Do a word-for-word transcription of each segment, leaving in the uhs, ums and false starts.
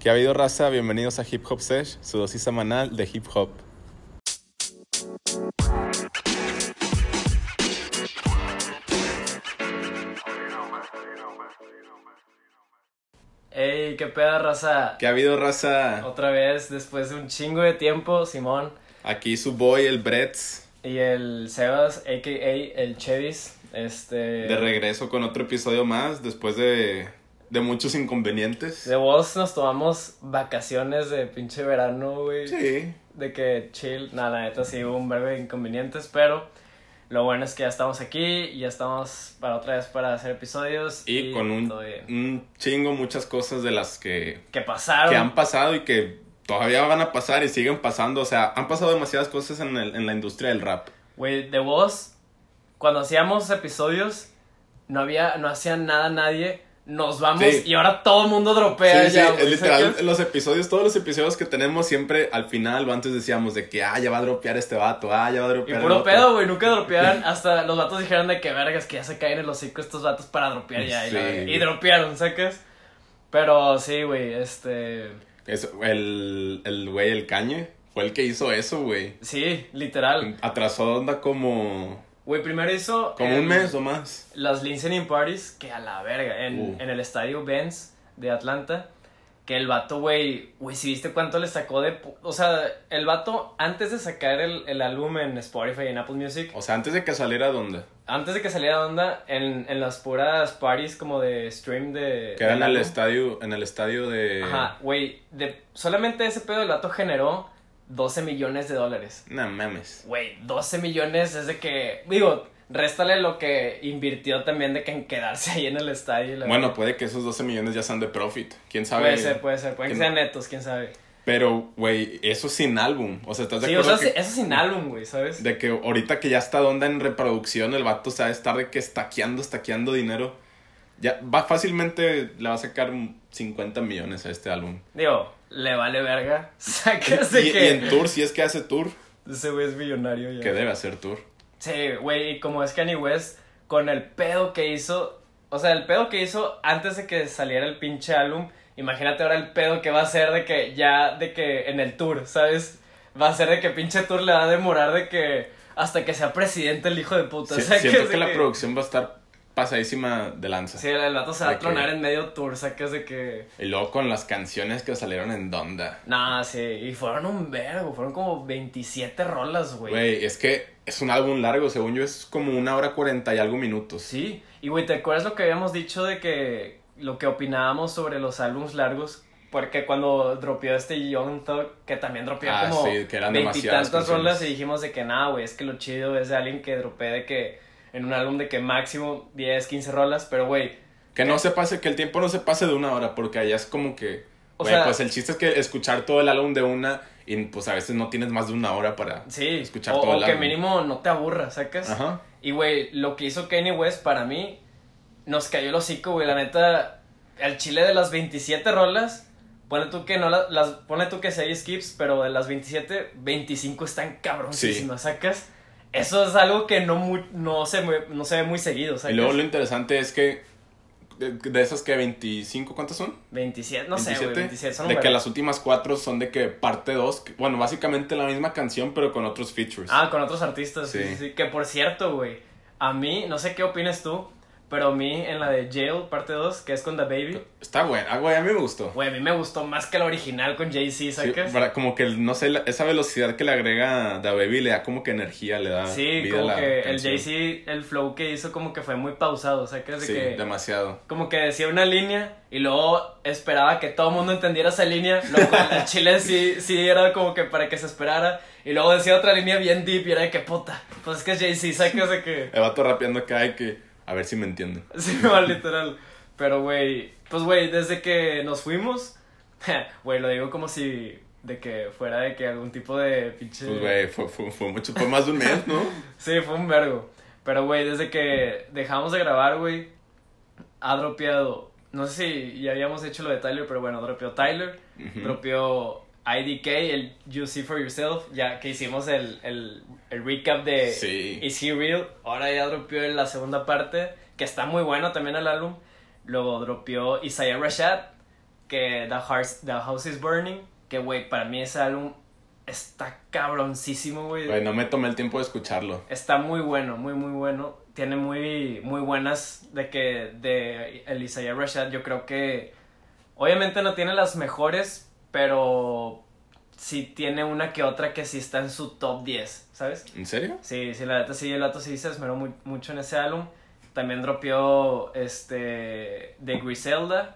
¿Qué ha habido, raza? Bienvenidos a Hip Hop Sesh, su dosis semanal de hip hop. Ey, qué pedo, raza. ¿Qué ha habido, raza? Otra vez, después de un chingo de tiempo, Simón Aquí su boy, el Bretz, y el Sebas, a k a el Chevis, este... de regreso con otro episodio más, después de, de muchos inconvenientes. De vos nos tomamos vacaciones de pinche verano, güey. Sí. De que chill, nada, la neta sí hubo un verbo de inconvenientes, pero lo bueno es que ya estamos aquí y ya estamos para otra vez para hacer episodios. Y, y con un, un chingo, muchas cosas de las que... Que pasaron. Que han pasado y que todavía van a pasar y siguen pasando. O sea, han pasado demasiadas cosas en, el, en la industria del rap. Güey, de vos, cuando hacíamos episodios, no había, no hacía nada nadie, nos vamos sí. Y ahora todo el mundo dropea. Sí, ya, sí, güey, es literal, ¿sabes? los episodios, todos los episodios que tenemos siempre al final o antes decíamos de que, ah, ya va a dropear este vato, ah, ya va a Y dropear el puro otro. pedo, güey, nunca dropearon, hasta los vatos dijeron de que vergas, que ya se caen en el hocico estos vatos para dropear ya, Sí. y, la, y dropearon, ¿sacas? Pero sí, güey, este... Es, el, el güey, el Cañe, fue el que hizo eso, güey. Sí, literal. Atrasó onda como... Güey, primero hizo... Como el, un mes o más. Las listening parties, que a la verga, en, Uh. en el estadio Benz de Atlanta, que el vato, güey, güey, si viste cuánto le sacó de... O sea, el vato, antes de sacar el, el álbum en Spotify y en Apple Music... O sea, antes de que saliera, ¿dónde? Antes de que saliera onda, en, en las puras parties como de stream de... Que era en el álbum. estadio, en el estadio de... Ajá, güey, de solamente ese pedo el vato generó doce millones de dólares. No mames. Güey, doce millones es de que, digo, réstale lo que invirtió también de que en quedarse ahí en el estadio. La Bueno, verdad. puede que esos doce millones ya sean de profit. ¿Quién sabe? Puede ser, puede ser, pueden que que sean no. netos, quién sabe. Pero, güey, eso sin álbum. O sea, ¿estás de Sí, o acuerdo sea, que... eso sin álbum, güey, ¿sabes? De que ahorita que ya está de onda en reproducción, el vato sabe estar de que estaqueando, estaqueando dinero. Ya va fácilmente, le va a sacar cincuenta millones a este álbum. Digo, le vale verga. Sacas de Y, que... y en tour, si es que hace tour, Ese güey es millonario ya. que debe hacer tour. Sí, güey, y como es Kanye West, con el pedo que hizo, o sea, el pedo que hizo antes de que saliera el pinche álbum, imagínate ahora el pedo que va a ser de que ya, de que en el tour, ¿sabes? Va a ser de que pinche tour le va a demorar de que hasta que sea presidente el hijo de puta. Sí, o sea, siento es que, de la que... producción va a estar pasadísima de lanza. Sí, el vato se va De a tronar que- en medio tour, ¿sacas de que...? Y luego con las canciones que salieron en Donda. Nah, sí, y fueron un vergo, fueron como veintisiete rolas, güey. Güey, es que es un álbum largo, según yo es como una hora cuarenta y algo minutos. Sí, y güey, ¿te acuerdas lo que habíamos dicho de que lo que opinábamos sobre los álbums largos? Porque cuando dropeó este Young Thug, que también dropeó Ah, como sí, que eran demasiadas veintitantas canciones. rolas y dijimos de que nada, güey, es que lo chido es de alguien que dropee de que en un álbum de que máximo diez, quince rolas, pero güey, Que no se pase, que el tiempo no se pase de una hora, porque allá es como que... O Güey, sea- pues el chiste es que escuchar todo el álbum de una, y pues a veces no tienes más de una hora para sí, escuchar o, todo o el que álbum. mínimo no te aburras, ¿sacas? Ajá. Y güey, lo que hizo Kanye West para mí nos cayó el hocico, güey, la neta, al chile de las veintisiete rolas, ponle tú que no la- las, ponle tú que seis skips, pero de las veintisiete, veinticinco están cabroncísimas, ¿sacas? Eso es algo que no muy, no se ve, no se ve muy seguido, ¿sacas? Y luego lo interesante es que de, de esas que veinticinco, ¿cuántas son? veintisiete, no sé, güey, veintisiete son un De que vergo. las últimas cuatro son de que parte dos, bueno, básicamente la misma canción pero con otros features. Ah, con otros artistas, sí. Sí. sí, sí. Que por cierto, güey, a mí, no sé qué opinas tú, pero a mí en la de Jail, parte dos, que es con The Baby, Está bueno, ah, güey, a mí me gustó. güey, a mí me gustó más que la original con Jay-Z, Sí, ¿sacas? para- como que, no sé, la- esa velocidad que le agrega Da Baby le da como que energía, le da Sí, vida a como la que el canción. Jay-Z, el flow que hizo como que fue muy pausado, ¿sacas? De Sí, que, demasiado. como que decía una línea y luego esperaba que todo el mundo entendiera esa línea, luego el chile sí, sí era como que para que se esperara, y luego decía otra línea bien deep y era de que puta, pues es que es Jay-Z, ¿sacas? De que... El vato rapeando acá y que, a ver si me entienden. Sí, no, literal. Pero, güey, pues, güey, desde que nos fuimos, güey, lo digo como si de que fuera de que algún tipo de pinche... Pues, güey, fue, fue, fue mucho, fue más de un mes, ¿no? Sí, fue un vergo. Pero, güey, desde que dejamos de grabar, güey, ha dropeado... No sé si ya habíamos hecho lo de Tyler, pero bueno, dropeó Tyler, Ujú. dropeó I D K, el You See For Yourself, ya que hicimos el, el, el recap de Sí. Is He Real. Ahora ya dropeó en la segunda parte, que está muy bueno también el álbum. Luego dropeó Isaiah Rashad, que The, Hearts, The House is Burning, que, güey, para mí ese álbum está cabroncísimo, güey. Güey, no me tomé el tiempo de escucharlo. Está muy bueno, muy, muy bueno. Tiene muy, muy buenas de que de el Isaiah Rashad. Yo creo que obviamente no tiene las mejores, pero sí tiene una que otra que sí está en su top diez, ¿sabes? ¿En serio? Sí, sí, la neta sí, el vato sí se esmeró muy, mucho en ese álbum. También dropeó este de Griselda,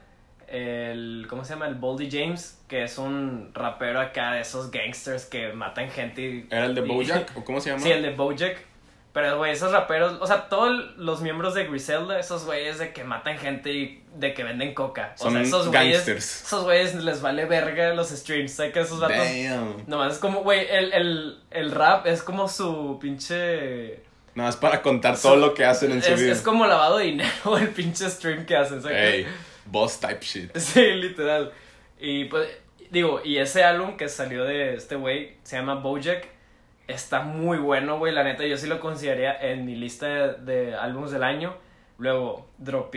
el, ¿cómo se llama? El Boldy James, que es un rapero acá de esos gangsters que matan gente. Y, ¿Era el de y- Bojack o cómo se llama? Sí, el de Bojack. Pero, güey, esos raperos, o sea, todos los miembros de Griselda, esos güeyes de que matan gente y de que venden coca. O Son sea, esos güeyes, gangsters. esos güeyes les vale verga los streams, ¿sabes? Que esos vatos... Damn. Nomás es como, güey, el, el, el rap es como su pinche... Nada más para contar todo su- lo que hacen en su es, vida. es como lavado de dinero el pinche stream que hacen, ¿sabes? Ey, boss type shit. Sí, literal. Y pues, digo, y ese álbum que salió de este güey, se llama Bojack, está muy bueno, güey, la neta, yo sí lo consideraría en mi lista de, de álbumes del año. Luego,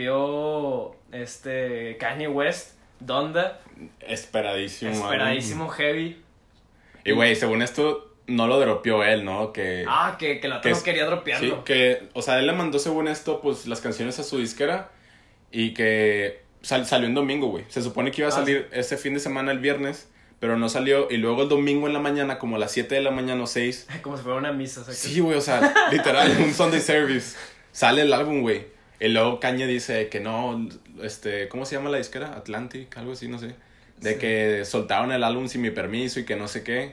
dropeó este Kanye West, Donda, Esperadísimo. esperadísimo, heavy. Y güey, según esto, no lo dropeó él, ¿no? Que, Ah, que, que la que no es- quería sí, dropearlo. que, o sea, él le mandó según esto, pues, las canciones a su disquera y que sal- salió en domingo, güey. Se supone que iba a Ah, salir ese fin de semana el viernes, pero no salió. Y luego el domingo en la mañana, como a las siete de la mañana o seis. Como si fuera una misa, o sea, que- Sí, güey, o sea, literal, un Sunday service. Sale el álbum, güey. Y luego Kanye dice que no, este, ¿cómo se llama la disquera? Atlantic, algo así, no sé. De Sí. que soltaron el álbum sin mi permiso y que no sé qué.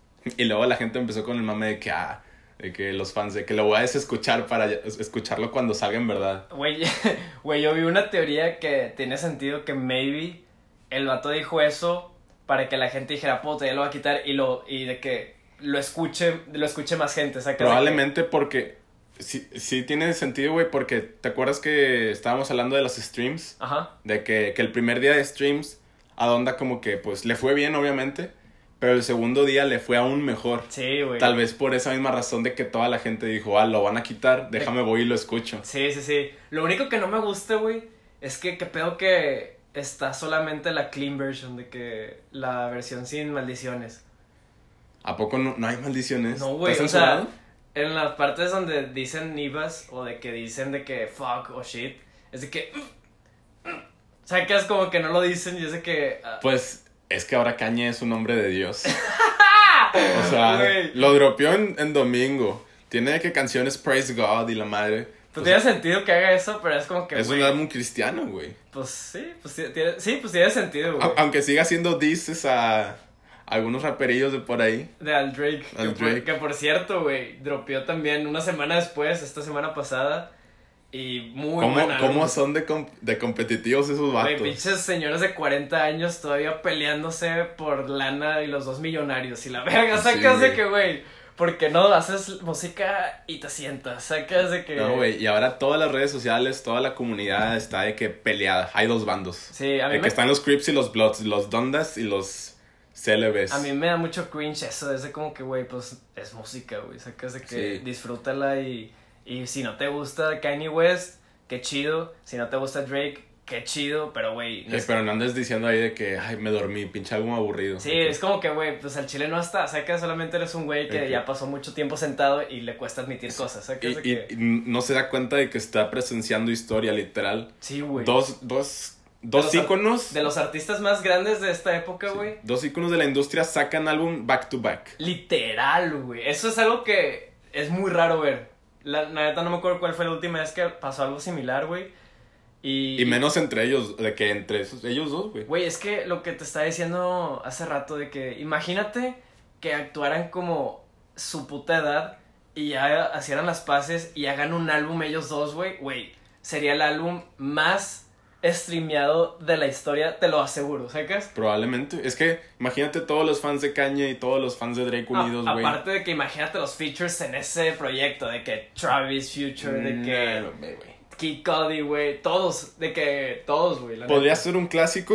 Y luego la gente empezó con el mame de que, ah, de que los fans, de que lo voy a desescuchar para ya- escucharlo cuando salga en verdad. Güey, güey, yo vi una teoría que tiene sentido que maybe el vato dijo eso para que la gente dijera, puta, ya lo va a quitar y lo y de que lo escuche, lo escuche más gente, ¿sabes? Probablemente porque, sí, sí tiene sentido, güey, porque ¿te acuerdas que estábamos hablando de los streams? Ajá. De que, que el primer día de streams a Donda como que pues le fue bien, obviamente, pero el segundo día le fue aún mejor. Sí, güey. Tal vez por esa misma razón de que toda la gente dijo, ah, lo van a quitar, déjame voy y lo escucho. Sí, sí, sí. Lo único que no me gusta, güey, es que, que pedo que está solamente la clean version, de que la versión sin maldiciones. ¿A poco no, no hay maldiciones? No, güey, ¿Está o sea, censurado? en las partes donde dicen nivas o de que dicen de que fuck o shit, es de que... O sea, que es como que no lo dicen y es de que... ah, Pues es que ahora Kanye es un hombre de Dios. O sea, güey. lo dropeó en, en domingo. Tiene que canciones Praise God y la madre. Pues O tiene sea, sentido que haga eso, pero es como que, es güey, un álbum cristiano, güey. pues sí, pues sí, tiene, sí, pues tiene sentido, güey. A- Aunque siga haciendo disses a algunos raperillos de por ahí. De Al Drake. Al que, por- Drake. que por cierto, güey, dropeó también una semana después, esta semana pasada. Y muy ¿Cómo, buen álbum. ¿Cómo son de, com- de competitivos esos Güey, vatos? pinches señores de cuarenta años todavía peleándose por lana y los dos millonarios. Y la verga, Sí, sacas de güey. que, güey, porque no haces música y te sientas. Sacas de que. No, güey, y ahora todas las redes sociales, toda la comunidad está de que peleada. Hay dos bandos. Sí, a mí De me que están los Crips y los Bloods, los Dondas y los Celebes. A mí me da mucho cringe eso, es de como que, güey, pues es música, güey, sacas de que Sí. disfrútala y, y si no te gusta Kanye West, qué chido, si no te gusta Drake, qué chido, pero güey, no Sí, es- pero no andes diciendo ahí de que, ay, me dormí, pinche álbum aburrido. sí, es como que, güey, pues al chile no está, sacas, solamente eres un güey que Ok. ya pasó mucho tiempo sentado y le cuesta admitir cosas, sacas de Y, y- que, y no se da cuenta de que está presenciando historia, literal. sí, güey, Dos, dos, dos los ar- íconos. de los artistas más grandes de esta época, güey, Dos íconos de la industria sacan álbum back to back. literal, güey, eso es algo que es muy raro ver, la, la neta no me acuerdo cuál fue la última vez que pasó algo similar, güey. Y, Y menos entre ellos, de que entre esos, ellos dos, güey. güey, es que lo que te estaba diciendo hace rato de que imagínate que actuaran como su puta edad y ya hicieran las paces y hagan un álbum ellos dos, güey, güey, sería el álbum más streameado de la historia, te lo aseguro, ¿sacas? Probablemente. Es que imagínate todos los fans de Kanye y todos los fans de Drake unidos, A- güey. aparte de que imagínate los features en ese proyecto, de que Travis, Future, de que No, güey. Kid Cudi, güey, todos, de que todos, güey. la Podría neta. ser un clásico,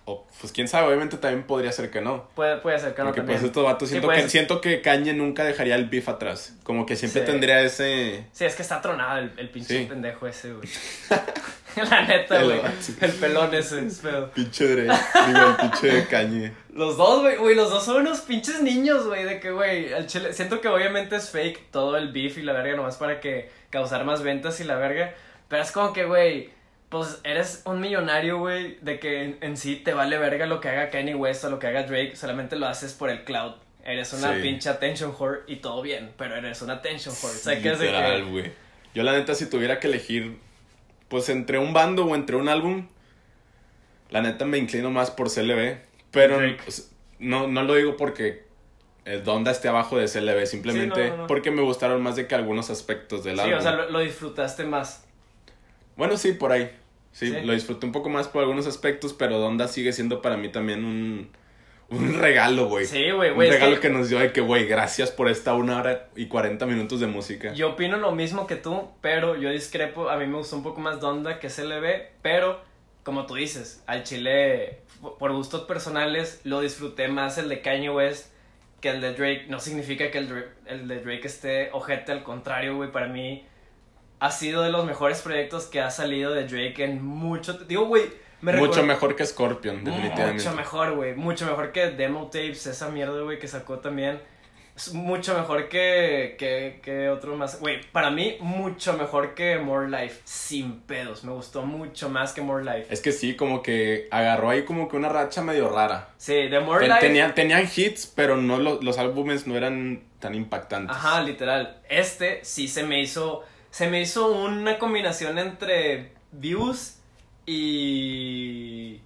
O, pues quién sabe, obviamente también podría ser que no. Puede, puede ser que no Porque también. pues estos vatos, Sí, siento, pues- que, siento que Kanye nunca dejaría el beef atrás. Como que siempre Sí. tendría ese... Sí, es que está tronado el, el pinche Sí. pendejo ese, güey. La neta, El- güey. El pelón ese, es feo. Pinche Drake, digo, el pinche Kanye. Los dos, güey, güey, los dos son unos pinches niños, güey, de que, güey, al chile, siento que obviamente es fake todo el beef y la verga, nomás para que causar más ventas y la verga, pero es como que, güey, pues eres un millonario, güey, de que en, en sí te vale verga lo que haga Kanye West o lo que haga Drake, solamente lo haces por el cloud, eres una Sí. pinche attention whore y todo bien, pero eres una attention whore, o sea, que es de Literal, que... güey. Yo la neta, si tuviera que elegir, pues entre un bando o entre un álbum, la neta me inclino más por C L B. Pero Drake. pues, no, no lo digo porque el Donda esté abajo de C L B, simplemente Sí, no, no, no. porque me gustaron más de que algunos aspectos del Sí, álbum. o sea, lo, lo disfrutaste más. Bueno, sí, por ahí. Sí, Sí. lo disfruté un poco más por algunos aspectos, pero Donda sigue siendo para mí también un, un regalo, güey. Sí, güey, Un güey. es regalo que- que... nos dio de que, güey, gracias por esta una hora y cuarenta minutos de música. Yo opino lo mismo que tú, pero yo discrepo. A mí me gustó un poco más Donda que C L B, pero como tú dices, al chile, por gustos personales, lo disfruté más el de Kanye West que el de Drake. No significa que el, Dra- el de Drake esté ojete, al contrario, güey. Para mí ha sido de los mejores proyectos que ha salido de Drake en mucho. Digo, güey, me Mucho recuerda- mejor que Scorpion, definitivamente. Mucho mejor, güey. Mucho mejor que Demo Tapes, esa mierda, güey, que sacó también. Es mucho mejor que, que, que otro más. Güey, para mí, mucho mejor que More Life. Sin pedos. Me gustó mucho más que More Life. Es que sí, como que agarró ahí como que una racha medio rara. Sí, de More Ten- Life. tenían, tenían hits, pero no lo- los álbumes no eran tan impactantes. Ajá, literal. Este sí se me hizo. Se me hizo una combinación entre Views y.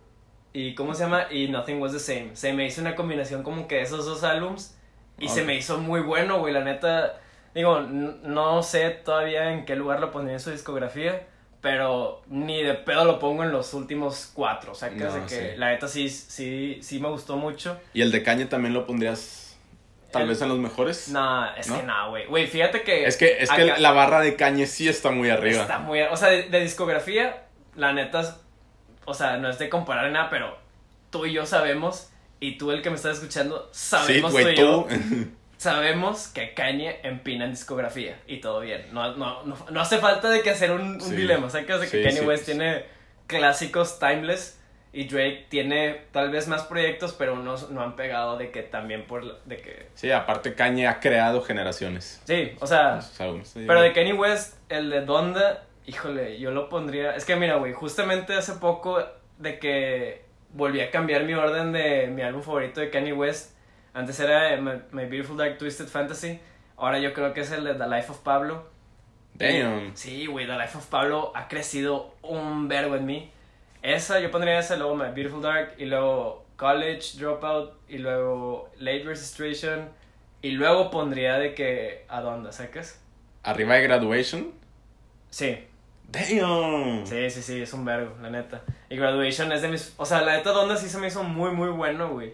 Y ¿cómo se llama? Y Nothing Was the Same. Se me hizo una combinación como que de esos dos álbums. Y Ok. se me hizo muy bueno, güey. La neta. Digo, n- no sé todavía en qué lugar lo pondría en su discografía. Pero ni de pedo lo pongo en los últimos cuatro. O sea, que, No, de que sí. la neta sí, sí, sí me gustó mucho. Y el de Kanye también lo pondrías tal El- vez en los mejores. Nah, es ¿No? que nah, güey. Güey, fíjate que. Es que, es que acá- la barra de Kanye sí está muy arriba. Está muy... O sea, de, de discografía, la neta, es- o sea, no es de comparar en nada, pero tú y yo sabemos, y tú el que me estás escuchando, Sí, sabemos tú güey, y yo, tú. sabemos que Kanye empina en discografía, y todo bien. No, no, no, no hace falta de que hacer un, un Sí. dilema, o sea, que, que Sí, Kanye sí. West tiene clásicos timeless, y Drake tiene tal vez más proyectos, pero unos no han pegado de que también por... la- de que... Sí, aparte Kanye ha creado generaciones. Sí, o sea... Sus álbumes, sí. Pero de Kanye West, el de Donda, híjole, yo lo pondría... Es que mira, güey, justamente hace poco de que volví a cambiar mi orden de mi álbum favorito de Kanye West. Antes era My, My Beautiful Dark Twisted Fantasy. Ahora yo creo que es el de The Life of Pablo. Damn. Sí, güey, The Life of Pablo ha crecido un verbo en mí. Esa, yo pondría esa, luego My Beautiful Dark, y luego College Dropout, y luego Late Registration, y luego pondría de que a Donda, ¿sacas? Arriba de Graduation. Sí. Damn. Sí, sí, sí, es un vergo, la neta. Y Graduation es de mis... O sea, la neta Donda sí se me hizo muy, muy bueno, güey.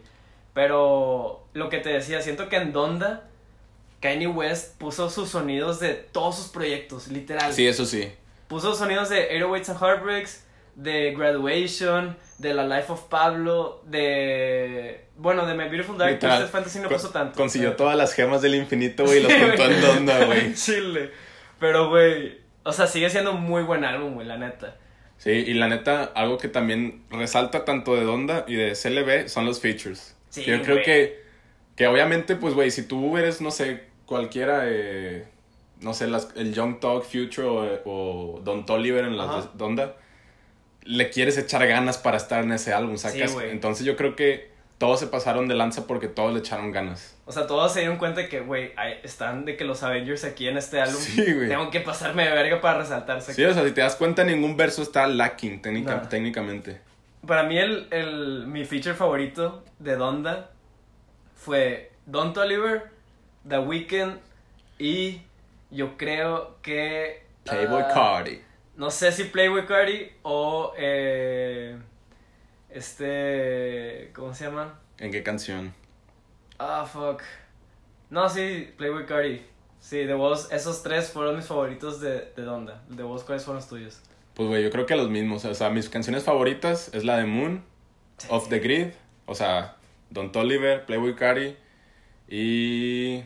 Pero lo que te decía, siento que en Donda Kanye West puso sus sonidos de todos sus proyectos, literal. Sí, eso sí. Puso sonidos de eight oh eights and Heartbreaks, de Graduation, de La Life of Pablo, de... Bueno, de My Beautiful Dark Literal. Twisted Fantasy no Con- puso tanto. Consiguió o sea. todas las gemas del infinito, güey, y los juntó en Donda, güey. Chile. Pero, güey, o sea, sigue siendo un muy buen álbum, güey, la neta. Sí, y la neta, algo que también resalta tanto de Donda y de C L B son los features. Sí, Yo creo güey. que, que obviamente, pues, güey, si tú eres, no sé, cualquiera, eh, no sé, las, el Young Thug, Future o, o Don Toliver en las Ajá. de Donda, le quieres echar ganas para estar en ese álbum, ¿sacas? Sí, güey. Entonces yo creo que todos se pasaron de lanza porque todos le echaron ganas. O sea, todos se dieron cuenta de que, güey, ahí están de que los Avengers aquí en este álbum. Sí, güey. Tengo que pasarme de verga para resaltarse. Sí, o sea, si te das cuenta, ningún verso está lacking técnica- Nah. técnicamente. Para mí, el, el, mi feature favorito de Donda fue Don Toliver, The Weeknd y yo creo que... Playboy ah, Cardi. No sé si Playboy Cardi o... Eh, este... ¿Cómo se llama? ¿En qué canción? Ah, fuck. No, sí, Playboy Cardi. Sí, de vos, esos tres fueron mis favoritos de, de Donda. De vos, ¿cuáles fueron los tuyos? Pues, güey, yo creo que los mismos. O sea, mis canciones favoritas es la de Moon, Sí. Off the Grid, o sea, Don Toliver, Playboi Carti y...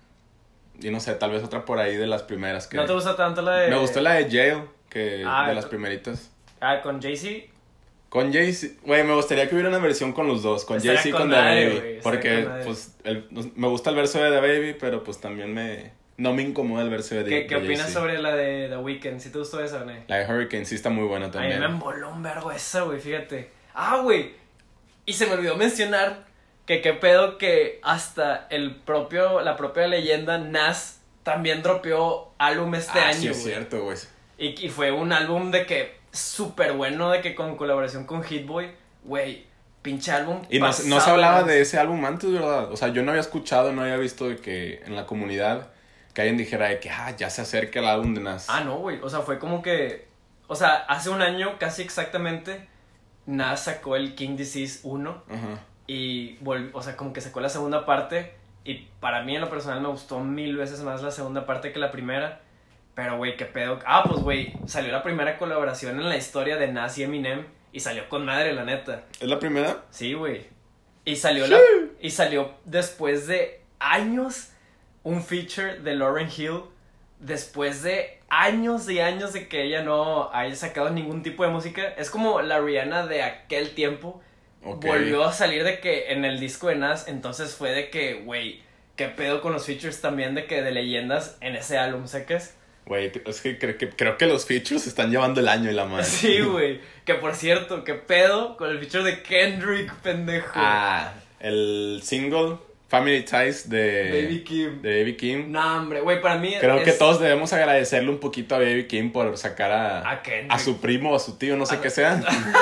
Y no sé, tal vez otra por ahí de las primeras que... ¿No te gusta tanto la de...? Me gustó la de Jail, que Ah, de las tú- primeritas. Ah, con Jay-Z. Con Jay-Z, güey, me gustaría que hubiera una versión con los dos, con Estaría Jay-Z y con con The madre, Baby. güey, estaría Porque, con madre. pues, el- me gusta el verso de The Baby, pero pues también me... No me incomoda el verso de ¿Qué, de ¿qué opinas Jay-Z. sobre la de The Weeknd? ¿Si te gustó esa o no? La de Hurricane sí está muy buena A mí también. me emboló un vergo esa, güey, fíjate. Ah, güey. Y se me olvidó mencionar que qué pedo que hasta el propio, la propia leyenda Nas también dropeó álbum este ah, año, sí es güey. cierto, güey. Y, y fue un álbum de que súper bueno, de que con colaboración con Hit Boy, güey, pinche álbum. Y no, pasado no se hablaba lanza. de ese álbum antes, ¿verdad? O sea, yo no había escuchado, no había visto de que en la comunidad que alguien dijera de que, ah, ya se acerca el álbum de Nas. Ah, no, güey. O sea, fue como que. O sea, hace un año, casi exactamente, Nas sacó el King Disease uno. Ajá. Y volvió, o sea, como que sacó la segunda parte. Y para mí, en lo personal, me gustó mil veces más la segunda parte que la primera. Pero, güey, qué pedo. Ah, pues, güey, salió la primera colaboración en la historia de Nas y Eminem. Y salió con madre, la neta. ¿Es la primera? Sí, güey. Y salió la, y salió después de años un feature de Lauryn Hill. Después de años y años de que ella no haya sacado ningún tipo de música. Es como la Rihanna de aquel tiempo. Ok. Volvió a salir de que en el disco de Nas. Entonces fue de que, güey, qué pedo con los features también de que de leyendas en ese álbum, ¿sabes? Güey, es que, cre- que creo que los features están llevando el año y la madre. Sí, güey. Que por cierto, qué pedo con el feature de Kendrick, pendejo. Ah, el single Family Ties de Baby Kim. de Baby Kim. No, hombre, güey, para mí Creo es- que todos debemos agradecerle un poquito a Baby Kim por sacar a, A Kendrick. a su primo o a su tío, no sé A- qué sea,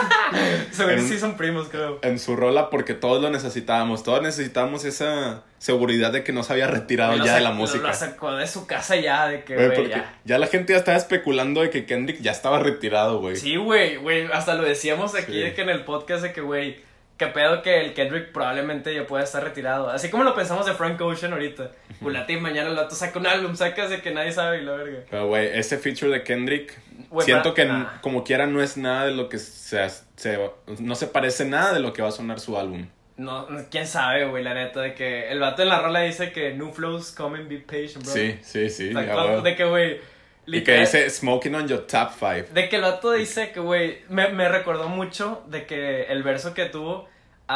Seguro en- sí son primos, creo. en su rola porque todos lo necesitábamos. Todos necesitábamos esa seguridad de que no se había retirado Güey, lo ya de sac- la lo- música. Lo sacó de su casa ya, de que, Güey, güey, porque ya. ya la gente ya estaba especulando de que Kendrick ya estaba retirado, güey. Sí, güey, güey, hasta lo decíamos aquí Sí. de que en el podcast de que, güey, qué pedo que el Kendrick probablemente ya pueda estar retirado. Así como lo pensamos de Frank Ocean ahorita. Culate y mañana el vato saca un álbum, sacas de que nadie sabe y la verga. Pero, güey, ese feature de Kendrick, Güey, siento para- que nah. como quiera no es nada de lo que se, se... No se parece nada de lo que va a sonar su álbum. No, no, quién sabe, güey, la neta, de que el vato en la rola dice que new flows come and be patient, bro. Sí, sí, sí. O sea, ya, cuando- güey. de que, güey, Y que literal- dice Smoking on your top five. De que el vato dice que, güey, me, me recordó mucho de que el verso que tuvo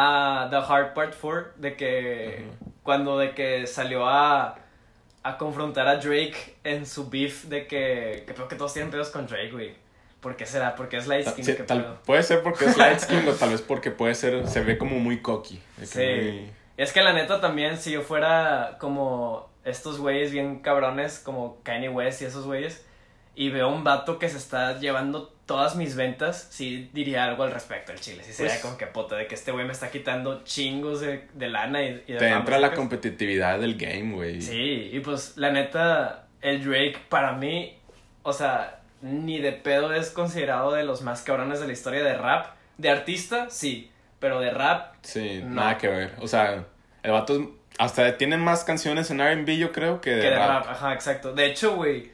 a The Hard Part cuatro, de que Ujú. cuando de que salió a, a confrontar a Drake en su beef, de que, que creo que todos tienen pedos con Drake, güey. ¿Por qué será? Porque es light Ta- skin, sí, qué tal- pedo. puede ser porque es light skin o tal vez porque puede ser, se ve como muy cocky. de que Sí. muy- Es que la neta también, si yo fuera como estos güeyes bien cabrones, como Kanye West y esos güeyes, y veo un vato que se está llevando todas mis ventas, sí diría algo al respecto al chile. Sí sería Pues- como que puta, de que este güey me está quitando chingos de, de lana y, y de Te fama, entra la ¿sacas? competitividad del game, güey. Sí, y pues la neta, el Drake para mí, o sea, ni de pedo es considerado de los más cabrones de la historia de rap. De artista, sí, pero de rap, Sí, No. nada que ver. O sea, el vato es- hasta tiene más canciones en R and B, yo creo, que de, que de rap. rap. Ajá, exacto. De hecho, güey,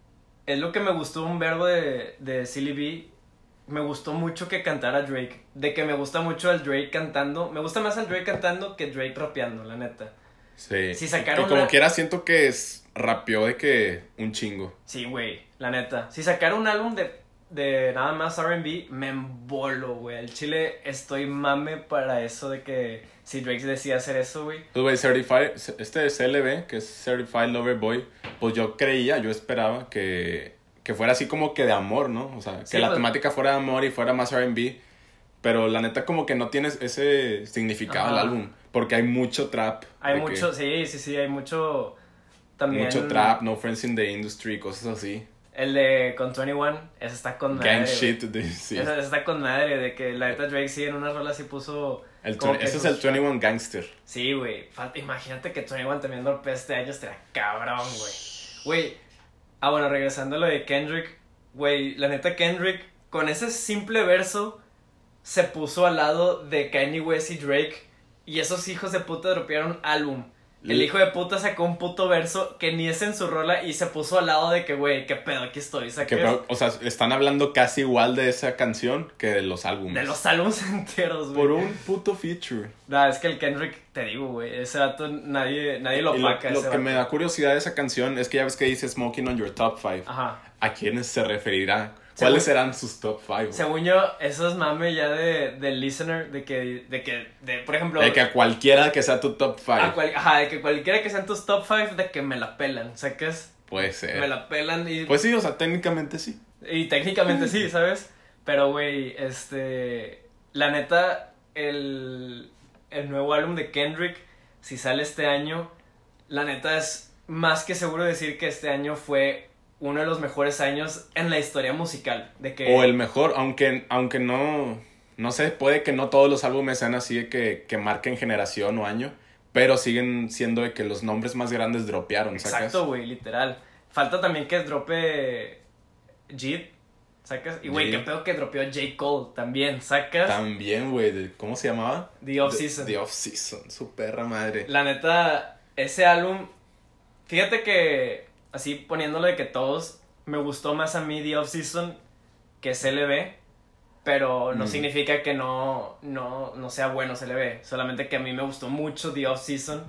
es lo que me gustó un verbo de, de Silly B. Me gustó mucho que cantara Drake. De que me gusta mucho el Drake cantando. Me gusta más el Drake cantando que Drake rapeando, la neta. Sí. Si sacaron Y como una- quiera siento que es rapeó de que un chingo. Sí, güey, la neta. Si sacara un álbum de, de nada más R and B, me embolo, güey. El chile estoy mame para eso de que si Drake decía hacer eso, güey. Pues, güey, Certified, este C L B, que es Certified Lover Boy, pues yo creía, yo esperaba que, que fuera así como que de amor, ¿no? O sea, que Sí, la pues- temática fuera de amor y fuera más R and B. Pero la neta como que no tienes ese significado Ajá. el álbum. Porque hay mucho trap. Hay de que- mucho, sí, sí, sí, hay mucho también. Mucho trap, No Friends in the Industry, cosas así. El de con veintiuno, ese está con madre. Gang güey. shit. de- sí. Ese, ese está con madre, de que la neta Drake sí en una rola sí puso. El como twen- que ese es sus- el veintiuno Gangster. Sí, güey. Falta- Imagínate que veintiuno también golpea este año, estaría cabrón, güey. Güey. Ah, bueno, regresando a lo de Kendrick. Güey, la neta Kendrick, con ese simple verso, se puso al lado de Kanye West y Drake. Y esos hijos de puta dropearon álbum. El hijo de puta sacó un puto verso que ni es en su rola y se puso al lado de que, güey, qué pedo, aquí estoy, ¿sabes? Que, pero, o sea, están hablando casi igual de esa canción que de los álbumes. De los álbumes enteros, güey. Por un puto feature. Nah, es que el Kendrick, te digo, güey, ese dato nadie, nadie lo Y opaca. Lo, lo ese que vato. me da curiosidad de esa canción es que ya ves que dice Smoking on your top five. Ajá. ¿A quiénes se referirá? Según- ¿Cuáles serán sus top five? Según yo, eso es mame ya de, del listener, de que, de que, de, por ejemplo... De que a cualquiera que sea tu top five. a cual- ajá, de que cualquiera que sean tus top five, de que me la pelan, ¿sabes? Puede ser. Me la pelan y... Pues sí, o sea, técnicamente sí. Y técnicamente sí, ¿sabes? Pero, güey, este... La neta, el, el nuevo álbum de Kendrick, si sale este año, la neta es más que seguro decir que este año fue uno de los mejores años en la historia musical. De que... O el mejor, aunque, aunque no... No sé, puede que no todos los álbumes sean así de que, que marquen generación o año, pero siguen siendo de que los nombres más grandes dropearon, ¿sacas? Exacto, güey, literal. Falta también que drope Jid, ¿sacas? Y, güey, qué Jid. pedo que dropeó J. Cole también, ¿sacas? También, güey, de- ¿cómo se llamaba? The Off-Season. The, The Off-Season, su perra madre. La neta, ese álbum, fíjate que, así poniéndolo de que todos, me gustó más a mí The Off-Season que C L B, pero no Mm. significa que no, no, no sea bueno C L B, solamente que a mí me gustó mucho The Off-Season,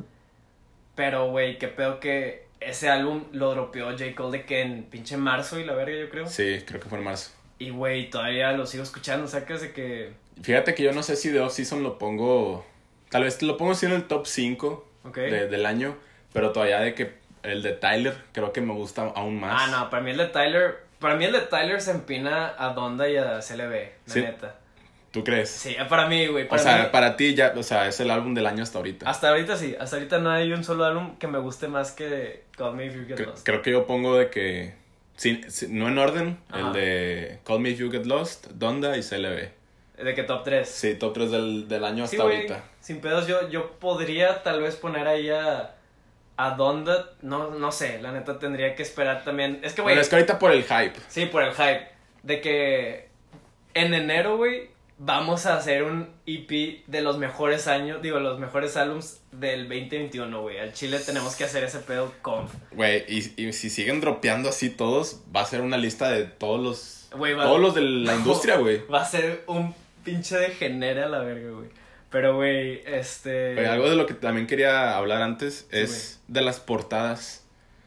pero, güey, qué pedo que ese álbum lo dropeó J. Cole de que en pinche marzo y la verga, yo creo. Sí, creo que fue en marzo. Y, güey, todavía lo sigo escuchando, sacas de que... Fíjate que yo no sé si The Off-Season lo pongo... Tal vez lo pongo así en el top cinco Ok. de- del año, pero todavía de que el de Tyler creo que me gusta aún más. Ah, no, para mí el de Tyler... Para mí el de Tyler se empina a Donda y a C L B, la Sí. neta. ¿Tú crees? Sí, para mí, güey. O Para sea, mí, para ti ya, o sea, es el álbum del año hasta ahorita. hasta ahorita sí. Hasta ahorita no hay un solo álbum que me guste más que Call Me If You Get Cre- Lost. creo que yo pongo de que... sí, sí, no en orden, Ajá. el de Call Me If You Get Lost, Donda y C L B. De que top tres. Sí, top tres del, del año hasta Sí, güey. ahorita. Sin pedos, yo, yo podría tal vez poner ahí a... A Donda. No, no sé, la neta tendría que esperar también. Es que, güey... Pero es que ahorita por el hype. Sí, por el hype. De que en enero, güey, vamos a hacer un E P de los mejores años, digo, los mejores álbums del veinte veintiuno, güey. Al Chile tenemos que hacer ese pedo con... Güey, y, y si siguen dropeando así todos, va a ser una lista de todos los... Güey, va- Todos los de la industria, güey. Va a ser un pinche degenere a la verga, güey. Pero, güey, este... Güey, algo de lo que también quería hablar antes Sí, es de las portadas.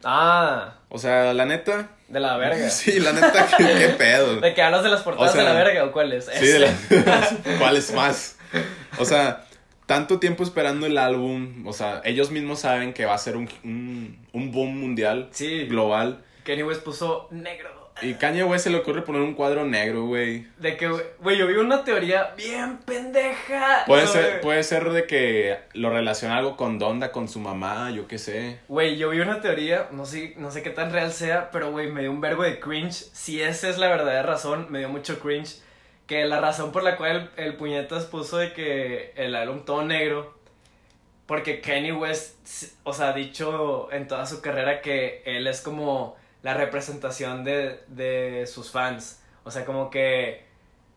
Ah, O sea, la neta... de la verga. Sí, la neta, qué, qué pedo. ¿De que hablas de las portadas O sea, de la verga o cuáles? Sí, de las... ¿Cuál es más? O sea, tanto tiempo esperando el álbum. O sea, ellos mismos saben que va a ser un, un, un boom mundial, Sí. global. Kanye West puso negro. Y Kanye West se le ocurre poner un cuadro negro, güey. De que, güey, yo vi una teoría bien pendeja. Puede sobre- ser, puede ser de que lo relaciona algo con Donda, con su mamá, yo qué sé. Güey, yo vi una teoría, no sé, no sé qué tan real sea, pero güey, me dio un vergo de cringe. Si esa es la verdadera razón, me dio mucho cringe. Que la razón por la cual el, el puñetas puso de que el álbum todo negro, porque Kanye West, o sea, ha dicho en toda su carrera que él es como la representación de, de sus fans. O sea, como que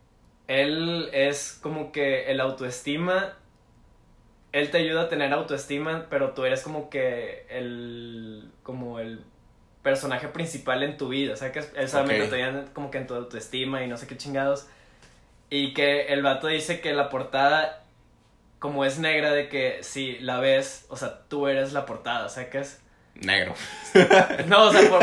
él es como que el autoestima. Él te ayuda a tener autoestima, pero tú eres como que el como el personaje principal en tu vida, o sea que él solamente Ok. te ayuda como que en tu autoestima y no sé qué chingados. Y que el vato dice que la portada como es negra, de que si la ves, o sea, tú eres la portada, ¿sacas? Negro. No, o sea, por,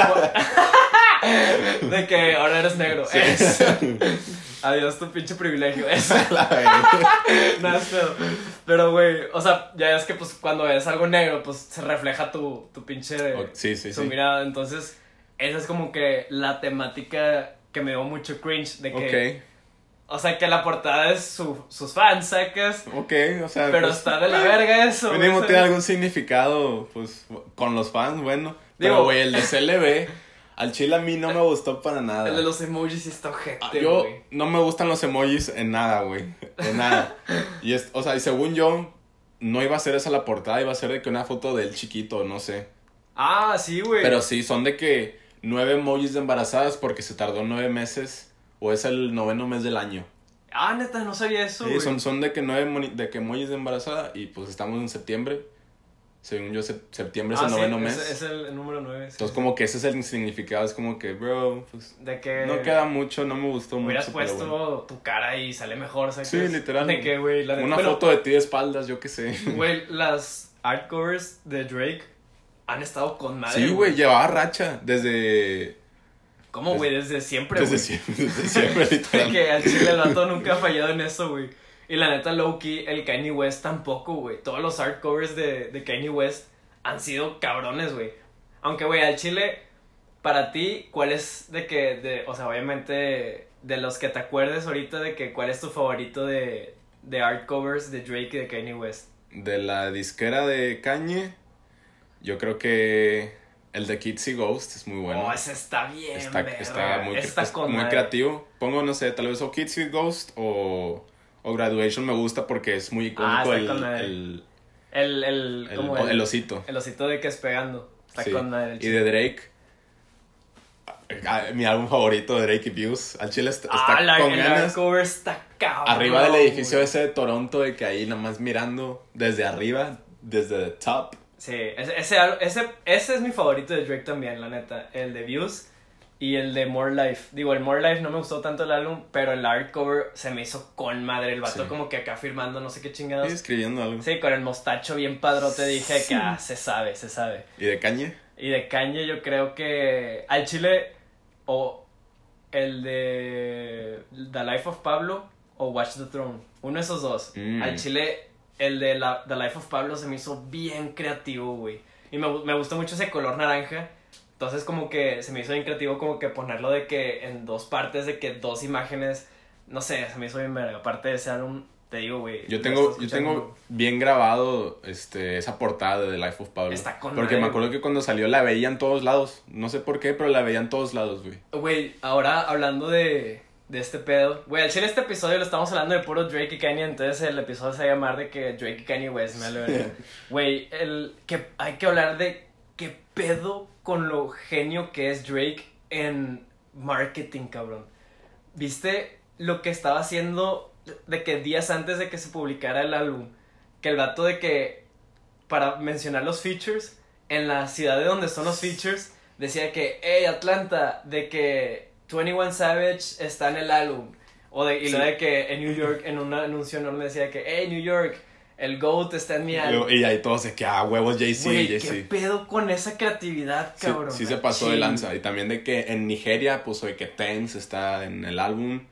por- de que ahora eres negro. Sí. Es- Adiós tu pinche privilegio. Eso. La verga. Nada, es pedo. Pero, güey, o sea, ya es que pues cuando ves algo negro, pues se refleja tu, tu pinche... O- sí, sí, su sí. mirada. Entonces, esa es como que la temática que me dio mucho cringe. De que, o sea, que la portada es su, sus fans, ¿sacas? Ok, ok, o sea... Pero pues, está de la verga eso. güey, mínimo tiene ¿sabes? algún significado, pues, con los fans, bueno. Digo- Pero, güey, el de C L B, al chile a mí no me gustó para nada. El de los emojis está ojete, Ah, yo güey. no me gustan los emojis en nada, güey. En nada. Y es, o sea, y según yo, no iba a ser esa la portada, iba a ser de que una foto de él chiquito, no sé. Ah, sí, güey. Pero sí, son de que nueve emojis de embarazadas porque se tardó nueve meses o es el noveno mes del año. Ah, neta, no sabía eso, Sí, güey. son, son de que nueve moni- de que emojis de embarazada y pues estamos en septiembre. Según yo, sep- septiembre es Ah, el sí, noveno es, mes. es el número nueve. Sí, Entonces, sí. como que ese es el significado. Es como que, bro, pues, De que... no queda mucho, no me gustó hubieras mucho. pero puesto bueno. tu cara y sale mejor, ¿sabes? Sí, literal. De que, güey, la neta- Una bueno, foto de ti de espaldas, yo qué sé. Güey, las art covers de Drake han estado con madre. Sí, güey, llevaba racha desde... ¿Cómo, güey? Desde siempre, Desde güey. siempre, desde siempre, De literal. que al chile el vato nunca ha fallado en eso, güey. Y la neta, low-key, el Kanye West tampoco, güey. Todos los art covers de, de Kanye West han sido cabrones, güey. Aunque, güey, al chile, para ti, ¿cuál es de que, de, o sea, obviamente, de los que te acuerdes ahorita de que cuál es tu favorito de, de art covers de Drake y de Kanye West? De la disquera de Kanye, yo creo que el de Kids y Ghost es muy bueno. Oh, ese está bien, Está, verga. está muy, Está es con muy madre. creativo. Pongo, no sé, tal vez o Kids y Ghost o, o Graduation me gusta porque es muy icónico está el, con madre. el, El, el, el, ¿cómo el, el, osito. el osito de que es pegando. Está Sí. con madre el Y chile. de Drake, ah, mi álbum favorito de Drake y Views. Al chile está, Ah, está la, con el ganas. art cover está cabrón. Arriba del edificio güey. ese de Toronto, de que ahí nada más mirando desde arriba, desde the top. Sí, ese, ese, al- ese, ese es mi favorito de Drake también, la neta. El de Views y el de More Life. Digo, el More Life no me gustó tanto el álbum, pero el art cover se me hizo con madre. El vato Sí. como que acá firmando no sé qué Y chingados. escribiendo algo. Sí, con el mostacho bien padrote dije que ah, se sabe, se sabe. ¿Y de Kanye? Y de Kanye yo creo que al chile o el de The Life of Pablo o Watch the Throne. Uno de esos dos. Mm. Al chile el de la, The Life of Pablo se me hizo bien creativo, güey. Y me, gu- me gusta mucho ese color naranja. Entonces como que se me hizo bien creativo como que ponerlo de que en dos partes, de que dos imágenes. No sé, se me hizo bien verga. Aparte de ese álbum, te digo, güey. Yo lo tengo, estás yo escuchando. tengo bien grabado este, esa portada de The Life of Pablo. Está con Porque madre, me acuerdo que cuando salió la veía en todos lados. No sé por qué, pero la veía en todos lados, güey. Güey, ahora hablando de, de este pedo. Güey, al chile este episodio lo estamos hablando de puro Drake y Kanye, entonces el episodio se va a llamar de que Drake y Kanye West, me lo Güey, el que hay que hablar de qué pedo con lo genio que es Drake en marketing, cabrón. ¿Viste lo que estaba haciendo de que días antes de que se publicara el álbum? Que el vato de que, para mencionar los features, en la ciudad de donde son los features, decía que, hey, Atlanta, de que veintiuno Savage está en el álbum. O de, y lo Sí. de que en New York, en un anuncio enorme decía que, hey, New York, el GOAT está en mi álbum. Y ahí todos de que, ah, huevos, Jay-Z, Güey, ¿qué Jay-Z. pedo con esa creatividad, Sí, cabrón? sí se pasó de Chill. lanza. Y también de que en Nigeria puso de que Tense está en el álbum.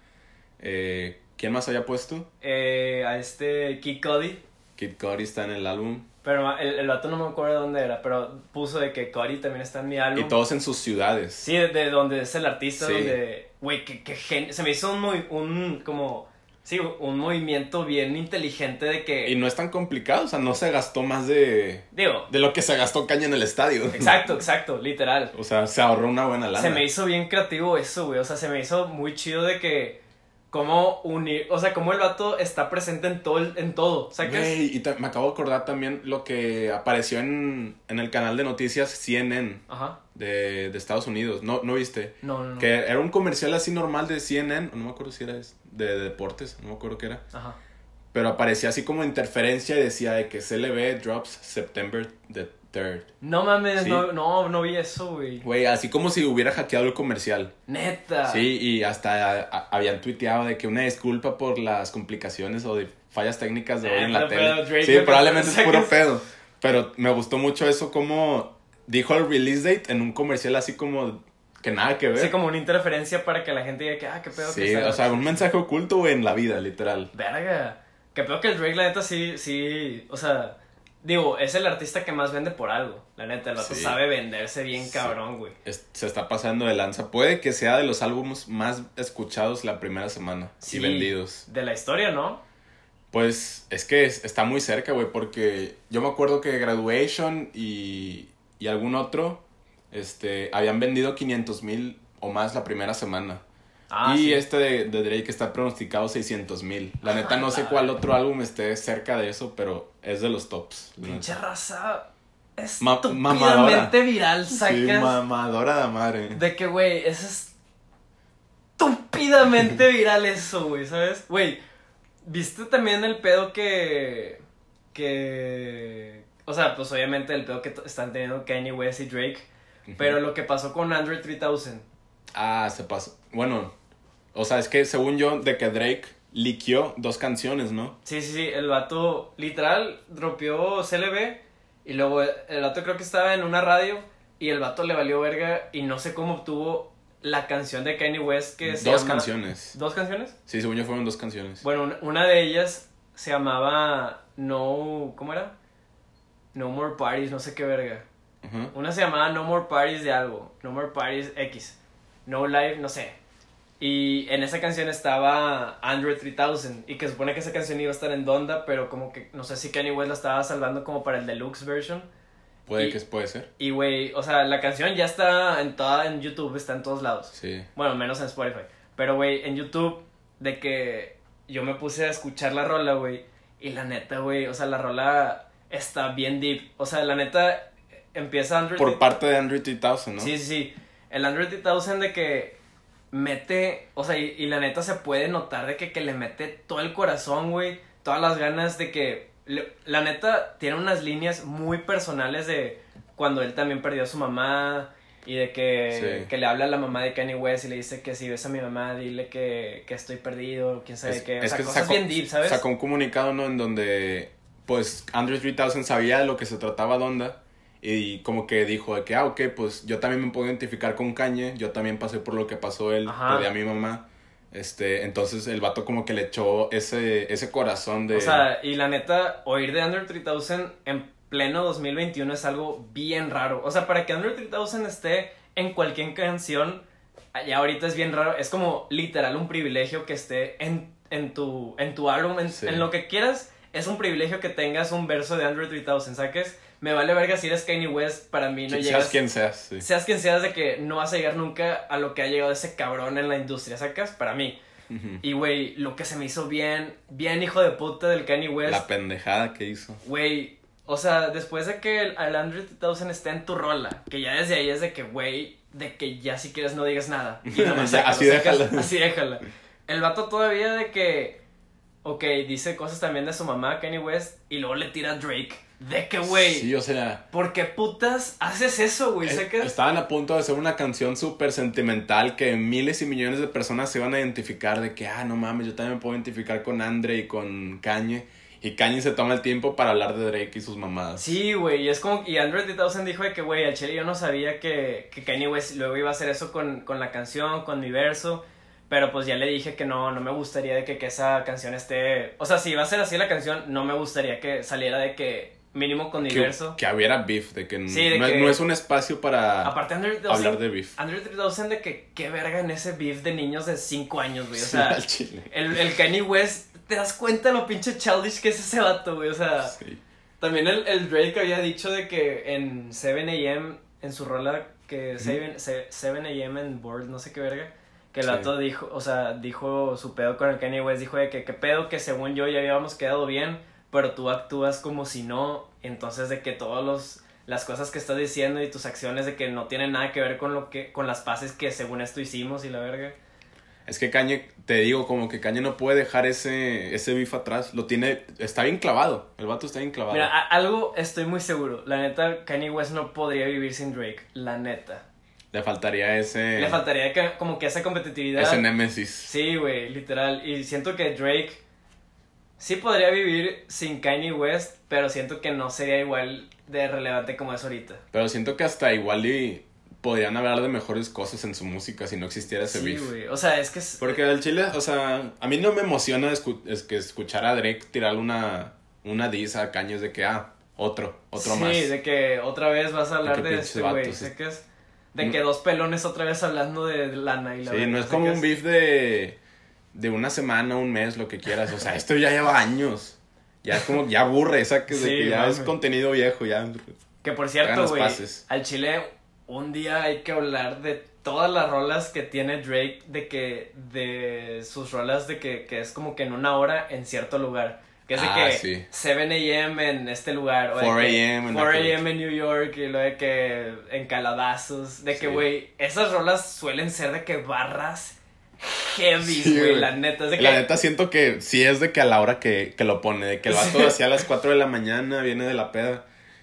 Eh, ¿Quién más había puesto? Eh, a este Kid Cudi. Kid Cudi está en el álbum. Pero el, el vato no me acuerdo de dónde era, pero puso de que Cudi también está en mi álbum. Y todos en sus ciudades. Sí, de, de donde es el artista, Sí. donde... Güey, qué, qué genio. Se me hizo un, muy, un, como... Sí, un movimiento bien inteligente de que... Y no es tan complicado, o sea, no se gastó más de, Digo, de lo que se gastó Kanye en el estadio. exacto, exacto, literal. O sea, se ahorró una buena lana. Se me hizo bien creativo eso, güey. O sea, se me hizo muy chido de que... Cómo unir... O sea, cómo el vato está presente en todo, el- en todo. ¿Sacas? Güey, y ta- me acabo de acordar también lo que apareció en, en el canal de noticias C N N Ajá. de, de Estados Unidos. ¿No, ¿No viste? No, no, no. Que era un comercial así normal de C N N, no me acuerdo si era es- de, de deportes, no me acuerdo qué era. Ajá. Pero aparecía así como interferencia y decía de que C L B drops September the third. No mames, Sí. no, no, no vi eso, güey. Güey, así como si hubiera hackeado el comercial. Neta. Sí, y hasta a- a- habían tuiteado de que una disculpa por las complicaciones o de fallas técnicas de hoy Ah, en la pero- tele. pero Drake Sí, lo probablemente es que- puro pedo. Pero me gustó mucho eso como dijo el release date en un comercial así como que nada que ver. Sí, como una interferencia para que la gente diga que, ah, qué pedo que Sí, está- o sea, un mensaje oculto, güey, en la vida, literal. Verga. Que pedo que el Drake, la neta, sí, sí, o sea, digo, es el artista que más vende por algo. La neta, el vato Sí. sabe venderse bien Sí. cabrón, güey. Es- se está pasando de lanza. Puede que sea de los álbumes más escuchados la primera semana Sí. y vendidos. De la historia, ¿no? Pues es que es- está muy cerca, güey, porque yo me acuerdo que Graduation y, y algún otro este, habían vendido quinientos mil o más la primera semana. Ah, y sí. este de, de Drake está pronosticado seiscientos mil. La neta no sé cuál otro álbum esté cerca de eso, pero es de los tops. la Pinche neta. raza Ma- estúpidamente mamadora. viral, Sí, sacas. mamadora de madre. De que, güey, es estúpidamente viral eso, güey, ¿sabes? Güey, ¿viste también el pedo que... que... o sea, pues obviamente el pedo que t- están teniendo Kanye West y Drake, Ujú. pero lo que pasó con Andre tres mil. Ah, se pasó. Bueno, o sea, es que según yo, de que Drake liqueó dos canciones, ¿no? Sí, sí, sí, el vato literal dropeó C L B y luego el vato creo que estaba en una radio y el vato le valió verga y no sé cómo obtuvo la canción de Kanye West que se Dos llama... canciones. ¿Dos canciones? Sí, según yo fueron dos canciones. Bueno, una, una de ellas se llamaba No... ¿Cómo era? No More Parties, no sé qué verga. Ajá. Una se llamaba No More Parties de algo. No More Parties X. No Life, no sé. Y en esa canción estaba Andre tres mil. Y que supone que esa canción iba a estar en Donda, pero como que no sé si Kanye West la estaba salvando como para el deluxe version. Puede Y- que puede ser. Y güey, o sea, la canción ya está en toda en YouTube, está en todos lados. Sí. Bueno, menos en Spotify. Pero güey, en YouTube, de que yo me puse a escuchar la rola, güey. Y la neta, güey, o sea, la rola está bien deep. O sea, la neta empieza Andre Por parte de Andre tres mil, ¿no? Sí, sí, sí. El Andre tres mil de que mete, o sea, y, y la neta se puede notar de que, que le mete todo el corazón, güey, todas las ganas de que, le- la neta tiene unas líneas muy personales de cuando él también perdió a su mamá y de que, Sí. que le habla a la mamá de Kanye West y le dice que si ves a mi mamá, dile que, que estoy perdido, quién sabe Es, qué, o es sea, que cosas sacó, bien deep, ¿sabes? sacó un comunicado, ¿no? En donde, pues, Andre tres mil sabía de lo que se trataba Donda. Y como que dijo de que, ah, ok, pues yo también me puedo identificar con Kanye. Yo también pasé por lo que pasó él, Ajá. perdí a mi mamá. Este, entonces el vato como que le echó ese, ese corazón de... O sea, y la neta, oír de Andre tres mil en pleno dos mil veintiuno es algo bien raro. O sea, para que Andre tres mil esté en cualquier canción, ya ahorita es bien raro. Es como literal un privilegio que esté en, en, tu, en tu álbum, en, Sí. en lo que quieras. Es un privilegio que tengas un verso de Andre tres mil, ¿saques? Me vale verga si eres Kanye West, para mí no seas llegas... quien seas, sí. Seas quien seas, de que no vas a llegar nunca a lo que ha llegado ese cabrón en la industria, ¿sacas? Para mí. Ujú. Y, güey, lo que se me hizo bien, bien hijo de puta del Kanye West. La pendejada que hizo. Güey, o sea, después de que el, el Andre tres mil esté en tu rola, que ya desde ahí es de que, güey, de que ya si quieres no digas nada. Y nomás Ya, sácalo, así sacas, déjala. Así déjala. El vato todavía de que, ok, dice cosas también de su mamá, Kanye West, y luego le tira a Drake. De que, güey, Sí, o sea... ¿por qué putas haces eso, güey? es- ¿Sacas? Estaban a punto de hacer una canción súper sentimental que miles y millones de personas se iban a identificar de que, ah, no mames, yo también me puedo identificar con Andre y con Kanye. Y Kanye se toma el tiempo para hablar de Drake y sus mamadas. Sí, güey, y es como, y Andre tres mil dijo de que, güey, al chile yo no sabía que, que Kanye West luego iba a hacer eso con, con la canción, con mi verso, pero pues ya le dije que no, no me gustaría de que, que esa canción esté, o sea, si iba a ser así la canción, no me gustaría que saliera de que mínimo con mi Que, verso. que hubiera beef, de que, Sí, de no, que- es, no es un espacio para Aparte Andre tres mil, hablar de beef. Andre tres mil de que, qué verga en ese beef de niños de cinco años, güey, o Sí, sea, al chile. el, el Kanye West, ¿te das cuenta lo pinche childish que es ese vato, güey? O sea... Sí. También el, el Drake había dicho de que en seven a m, en su rola, que seven a m en Board, no sé qué verga, que el Sí. vato dijo, o sea, dijo su pedo con el Kanye West, dijo de que, que pedo que según yo ya habíamos quedado bien, pero tú actúas como si no, entonces de que todos los... las cosas que estás diciendo y tus acciones de que no tienen nada que ver con lo que con las paces que según esto hicimos y la verga. Es que Kanye, te digo, como que Kanye no puede dejar ese, ese beef atrás. Lo tiene, está bien clavado. El vato está bien clavado. Mira, a- algo estoy muy seguro, la neta Kanye West no podría vivir sin Drake, la neta. Le faltaría ese... Le faltaría que, como que esa competitividad. Ese némesis. Sí, güey, literal. Y siento que Drake sí podría vivir sin Kanye West, pero siento que no sería igual de relevante como es ahorita. Pero siento que hasta igual y podrían hablar de mejores cosas en su música si no existiera ese Sí, beef. güey. O sea, es que es... Porque al chile, o sea, a mí no me emociona escu- es que escuchar a Drake tirarle una, una diss a Kanye de que, ah, otro, otro sí, más. de que otra vez vas a hablar que de, pinches este güey. vatos, Sé sí. que es... De No. que dos pelones otra vez hablando de lana y la Sí, verga, no es sé como que un beef de, de una semana, un mes, lo que quieras. O sea, esto ya lleva años. Ya es como, ya aburre, esa que, de Sí, que ya mames. es contenido viejo, ya. Que por Hagan cierto, las güey, paces. al chile un día hay que hablar de todas las rolas que tiene Drake, de que, de sus rolas de que, que es como que en una hora en cierto lugar. Que es de Ah, que sí. seven a m en este lugar, o de four a que m en four a aquel- m en New York, y lo de que en Calabazos, de que, Sí. güey, esas rolas suelen ser de que barras heavy, Sí, güey, güey. la neta, es de que... La neta siento que sí es de que a la hora que, que lo pone, de que el vato Sí. hacía a las cuatro de la mañana, viene de la peda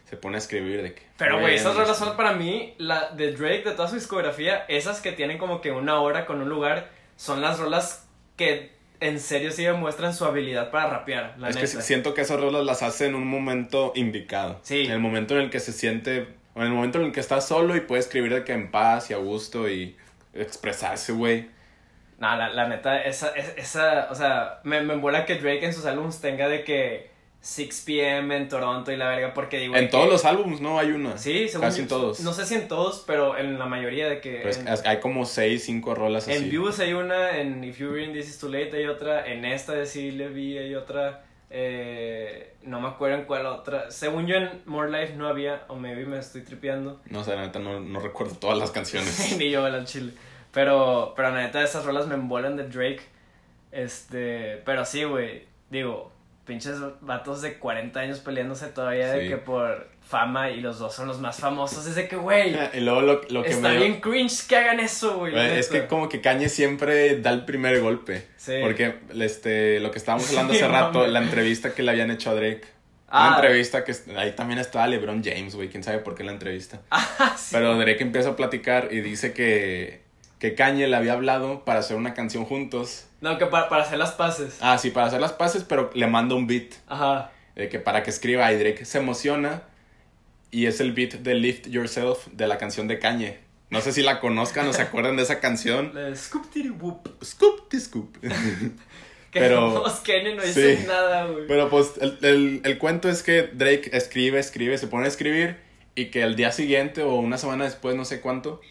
se pone a escribir de que... Pero, güey, esas rolas esto. son para mí, la de Drake, de toda su discografía, esas que tienen como que una hora con un lugar, son las rolas que en serio sí demuestran su habilidad para rapear, la Es neta. que siento que esas rolas las hace en un momento indicado. Sí. En el momento en el que se siente... O en el momento en el que está solo y puede escribir de que en paz y a gusto y expresarse, güey. No, la, la neta, esa, esa, esa, o sea, me, me embola que Drake en sus álbumes tenga de que six p m en Toronto y la verga, porque digo... En que, todos los álbumes, ¿no? Hay una. Sí, según Casi yo, en todos. No sé si en todos, pero en la mayoría de que... Pues en, hay como seis, cinco rolas así. en Views hay una, en If You're In This Is Too Late hay otra, en esta de C. Levy hay otra, eh, no me acuerdo en cuál otra. Según yo en More Life no había, o maybe me estoy tripeando. No sé, la neta no, no recuerdo todas las canciones. Ni yo, al chile. Pero, pero la neta, esas rolas me embolan de Drake. Este, pero sí, güey, digo, pinches vatos de cuarenta años peleándose todavía de Sí. que por fama y los dos son los más famosos. Es de que, güey, Y luego lo, lo que está me... bien cringe que hagan eso, güey. la Güey, es neta. que como que Kanye siempre da el primer golpe. Sí. Porque este, lo que estábamos hablando Sí, hace rato, mames. la entrevista que le habían hecho a Drake. Ah. Una entrevista que ahí también estaba LeBron James, güey, quién sabe por qué la entrevista. Ah, sí. Pero Drake empieza a platicar y dice que, que Kanye le había hablado para hacer una canción juntos. No, que para, para hacer las paces. Ah, sí, para hacer las paces, pero le manda un beat. Ajá. De que para que escriba y Drake se emociona y es el beat de Lift Yourself de la canción de Kanye. No sé si la conozcan o se acuerdan de esa canción. La de Scoop Titty Whoop. Scoop, ti, scoop. Que Pero- pues, Kenny no sí. dice nada, güey. Pero pues el, el, el cuento es que Drake escribe, escribe, se pone a escribir y que el día siguiente o una semana después, no sé cuánto,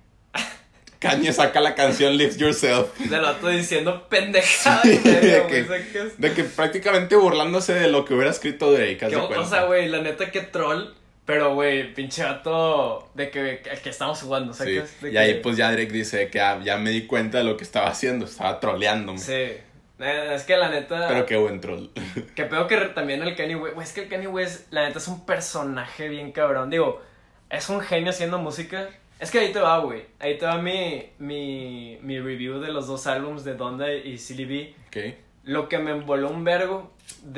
Kanye saca la canción Lift Yourself. Del vato diciendo pendejada Sí, y media, de güey. que- O sea, que es- De que prácticamente burlándose de lo que hubiera escrito Drake, haz que, de o cuenta. sea, güey, la neta que troll. Pero, güey, pinche vato de que, que, que estamos jugando, Sí, ¿sabes? De y que- ahí pues ya Drake dice que ah, ya me di cuenta de lo que estaba haciendo, estaba troleándome. Sí. Eh, Es que la neta... Pero qué buen troll. Que peor que re- también el Kanye West... Güey, es que el Kanye West, la neta, es un personaje bien cabrón. Digo, es un genio haciendo música. Es que ahí te va, güey. Ahí te va mi, mi, mi review de los dos álbumes de Donda y Silly B. Ok. Lo que me envoló un vergo